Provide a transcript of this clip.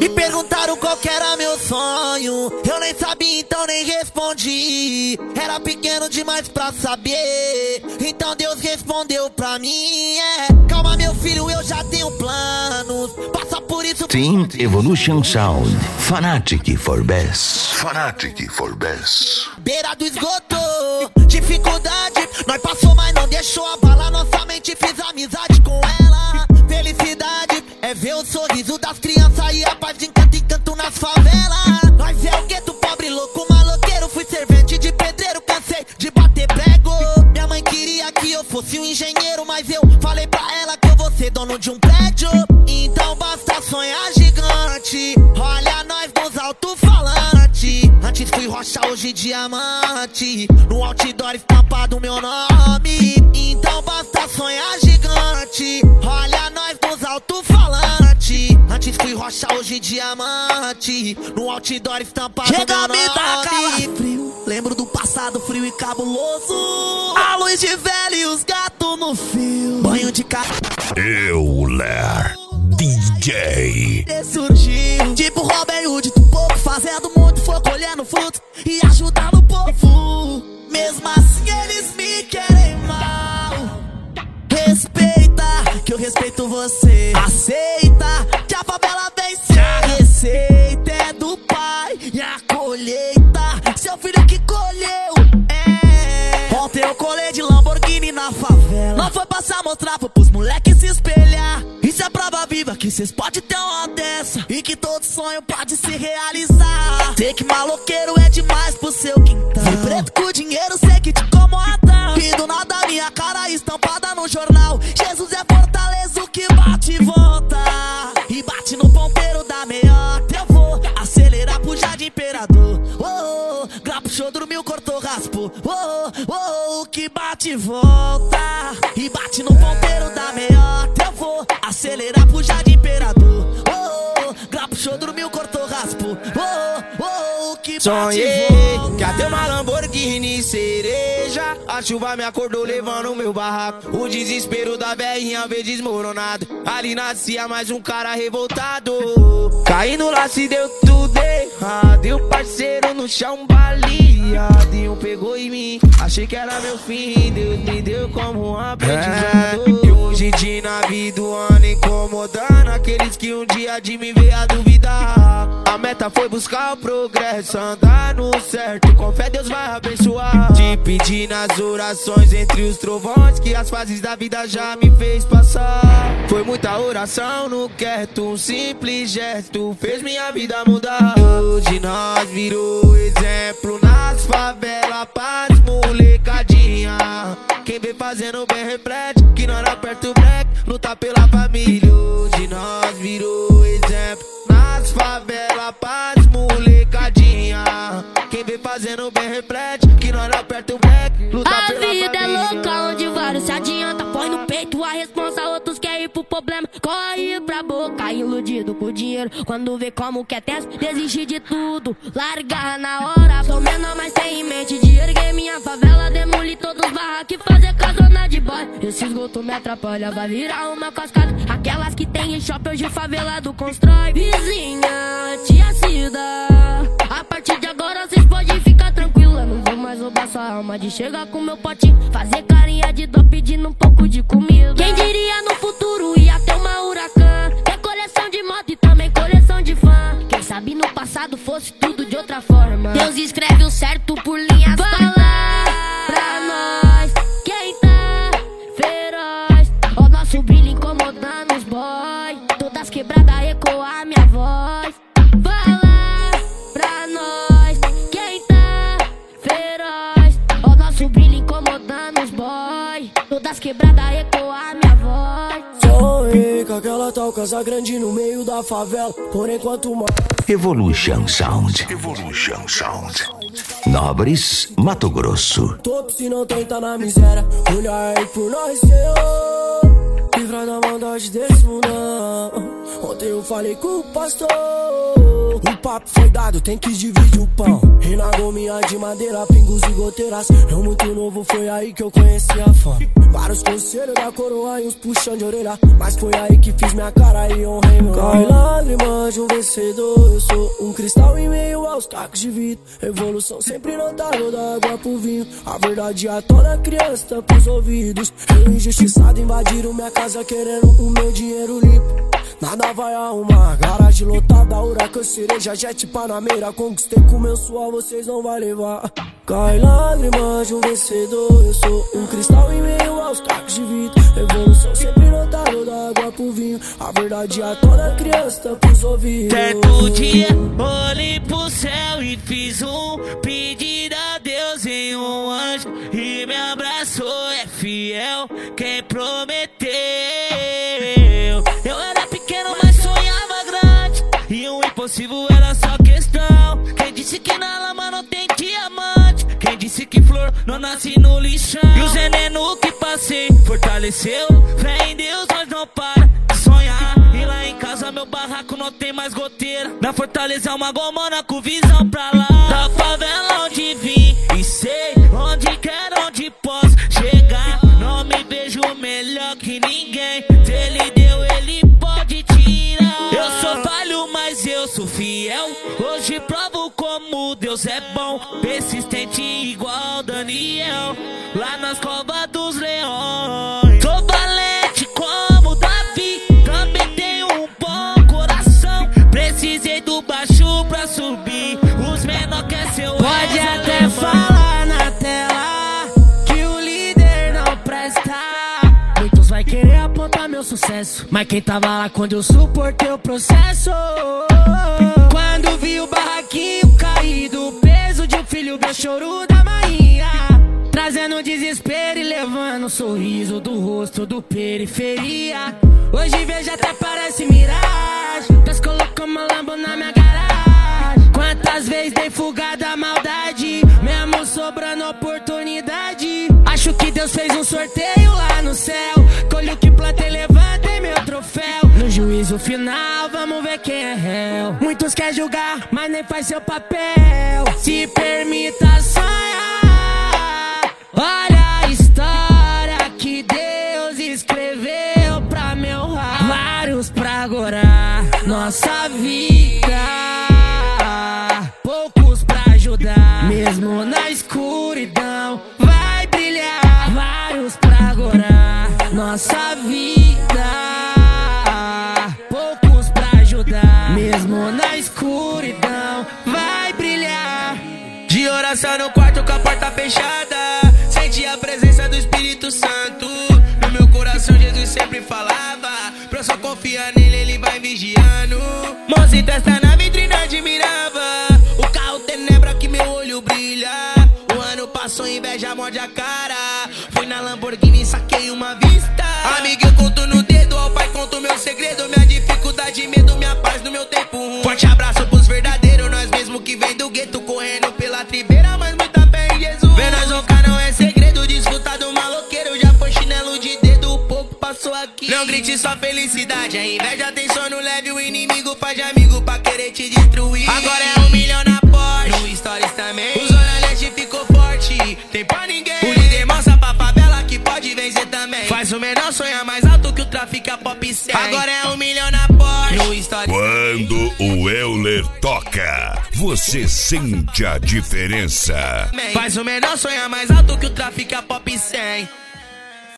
Me perguntaram qual que era meu sonho, eu nem sabia, então nem respondi. Era pequeno demais pra saber, então Deus respondeu pra mim. Calma meu filho, eu já tenho planos. Passa por isso. Team Evolution Sound, Fanatic for Best. Fanatic for Best. Beira do esgoto, dificuldade, nós passou, mas não deixou abalar nossa mente. Fiz amizade com ela. Felicidade é ver o sorriso das crianças e a paz de encanto em canto nas favelas. Nós é o gueto, pobre, louco, maloqueiro. Fui servente de pedreiro, cansei de bater prego. Minha mãe queria que eu fosse um engenheiro, mas eu falei pra ela que eu vou ser dono de um prédio. Então basta sonhar gigante, olha nós nos alto-falantes. Antes fui rocha, hoje diamante, no outdoor estampado meu nome. Então basta sonhar gigante, olha nós nos alto-falantes. Antes fui rocha, hoje diamante, no outdoor estampado meu nome. Chega a me dar calafrio, lembro do passado frio e cabuloso. A luz de velho e os gatos no fio. Banho de Euler DJ. Surgiu, tipo Robin Hood do pouco, fazendo muito, foi colhendo frutos e ajudando o povo. Mesmo assim eles me querem mal. Respeita, que eu respeito você. Aceita, que a favela vence. A receita é do pai e a colheita seu filho que colheu. Ontem eu colei de Lamborghini na favela. Não foi passar, mostrar, foi pros moleques se espelhar. Isso é prova viva que cês podem ter uma dessa e que todo sonho pode se realizar. Sei que maloqueiro é demais pro seu quintal. Fui preto com dinheiro, sei que te incomoda. E do nada minha cara estampada no jornal. Jesus é fortaleza, o que bate e volta. E bate no ponteiro da meiota. Eu vou acelerar pro Jardim Imperador. Oh, oh, grapo, show, dormiu, cortou, raspou. Oh, oh, oh, o que bate e volta. E bate no ponteiro da meiota. Eu vou acelerar pro Jardim Imperador. Oh, oh, grapo, show, dormiu, cortou, raspou. Oh, oh, oh, o que bate sonhei e volta. que até uma Lamborghini cereja. A chuva me acordou levando o meu barraco. O desespero da velhinha veio desmoronado. Ali nascia mais um cara revoltado. Caindo lá se deu tudo errado. E o parceiro no chão baleado. E um pegou em mim, achei que era meu fim. Deus me deu como um aprendizado. E hoje em dia na vida o ano incomodando aqueles que um dia de mim veio a duvidar. A meta foi buscar o progresso, andar no certo. Com fé Deus vai abençoar. Te pedir nas orações entre os trovões que as fases da vida já me fez passar. Foi muita oração no quieto, um simples gesto fez minha vida mudar. Hoje nós virou exemplo nas favelas, paz, molecadinha. Quem vem fazendo bem reflete que nós aperta o break, luta pela família. Hoje nós virou exemplo nas favelas, paz, molecadinha. Quem vem fazendo bem reflete que nós aperta o break, luta pela família. A vida é louca onde vários se adianta, põe no peito a responsa, outros querem ir pro problema. Corre pra boca, iludido com dinheiro. Quando vê como que é tenso, desiste de tudo, larga na hora. Sou menor, mas tem em mente de erguer minha favela, demolir todos os barracos e fazer casona de boy. Esse esgoto me atrapalha, vai virar uma cascata. Aquelas que tem em shopping hoje favelado constrói. Vizinha, tia Cida, a partir de agora cês podem ficar tranquila. Não vou mais roubar sua alma de chegar com meu potinho, fazer carinha de dó pedindo um pouco de comida. Quem diria no futuro ia ter uma Huracan, ter coleção de moto e também coleção de fã. Quem sabe no passado fosse tudo de outra forma. Deus escreve o certo por linhas. Fala pra nós quem tá feroz. O nosso brilho incomodando os boy, todas quebradas ecoar minha voz. Fala pra nós quem tá feroz. O nosso brilho incomodando os boy, todas quebradas ecoar minha voz. Sonhei com aquela tal casa grande no meio da favela. Porém quanto mais Evolution Sound. Evolution Sound. Nobres, Mato Grosso. topo se não tenta na miséria. Olha aí por nós, Senhor, livra da maldade desse mundão. Ontem eu falei com o pastor, o papo foi dado, tem que dividir o pão. E na gominha de madeira, pingos e goteiras. Eu muito novo, foi aí que eu conheci a fama. Vários conselhos da coroa e uns puxão de orelha, mas foi aí que fiz minha cara e honrei meu nome. Cai lágrimas de um vencedor, eu sou um cristal em meio aos cacos de vidro. Evolução sempre notável da água pro vinho. A verdade a toda criança pros ouvidos. Eu injustiçado invadiram minha casa querendo o meu dinheiro limpo. Nada vai arrumar, garagem lotada, huracan, cereja, jet, panameira. Conquistei com meu suor, vocês não vai levar. Cai lágrimas de um vencedor, eu sou um cristal em meio aos cacos de vidro. Evolução sempre notável da água pro vinho. A verdade a toda criança pros ouvidos. Certo dia, olhei pro céu e fiz um pedido a Deus em um anjo. E me abraçou, é fiel quem prometeu. Eu era pequeno, mas sonhava grande, e o impossível era só questão. Quem disse que na lama não tem diamante? Quem disse que flor não nasce no lixão? E o veneno que passei fortaleceu. Fé em Deus, nós não para de sonhar. E lá em casa meu barraco não tem mais goteira. Na Fortaleza é uma gomona com visão pra lá. Da favela onde vim e sei onde quero, onde posso chegar. Não me vejo melhor que ninguém. Se ele deu, ele pode tirar. Eu sou falho, mas eu sou fiel. Hoje provo como Deus é bom. Persistente igual Daniel, lá nas covas dos leões. Sou valente como Davi, também tenho um bom coração. Precisei do baixo pra subir, os menor quer seu. Pode até falar na tela que o líder não presta. Muitos vai querer apontar meu sucesso, mas quem tava lá quando eu suportei o processo? Quando vi o barraquinho caído, o peso de um filho, meu choro da marinha, trazendo desespero e levando um sorriso do rosto do periferia. Hoje vejo até parece miragem, Deus colocou uma Lambo na minha garagem. Quantas vezes dei fuga da maldade, mesmo sobrando oportunidade. Acho que Deus fez um sorteio lá no céu, colho que plantei, levantei meu troféu. No juízo final, vamos ver quem é réu. Muitos querem julgar, mas nem faz seu papel. Se permita sonhar, olha a história que Deus escreveu pra me honrar. Vários pra agorar nossa vida, poucos pra ajudar. Mesmo na escuridão vai brilhar. Vários pra agorar nossa vida, poucos pra ajudar. Mesmo na escuridão vai brilhar. De oração no quarto com a porta fechada, senti a presença do Espírito Santo. No meu coração Jesus sempre falava, pra eu só confiar nele, ele vai vigiando. Mãos e testa na vitrine admirava, o carro tenebra que meu olho brilha. O ano passou, inveja morde a cara, fui na Lamborghini e saquei uma vista. Amiga, eu conto no dedo, ao pai conto meu segredo, minha dificuldade, medo, minha paz no meu tempo ruim. Forte abraço pros verdadeiros, nós mesmo que vem do gueto, correndo pela tribeira, mas muita fé em Jesus. Ver nós roncar não é segredo, desfrutar do maloqueiro, já foi chinelo de dedo, o pouco passou aqui. Não grite sua felicidade, a inveja tem sono leve, o inimigo faz de amigo pra querer te destruir. Agora é 1 milhão na Porsche, no Stories também, o Zona Leste ficou forte, tem pra ninguém. O líder mostra pra favela que pode vencer também. Faz o menor sonhar mais alto que o tráfico é pop 100. Agora é 1 milhão na Porsche, no Stories. Quando o Euler toca, você sente a diferença. Faz o menor sonhar mais alto que o tráfico é pop 100.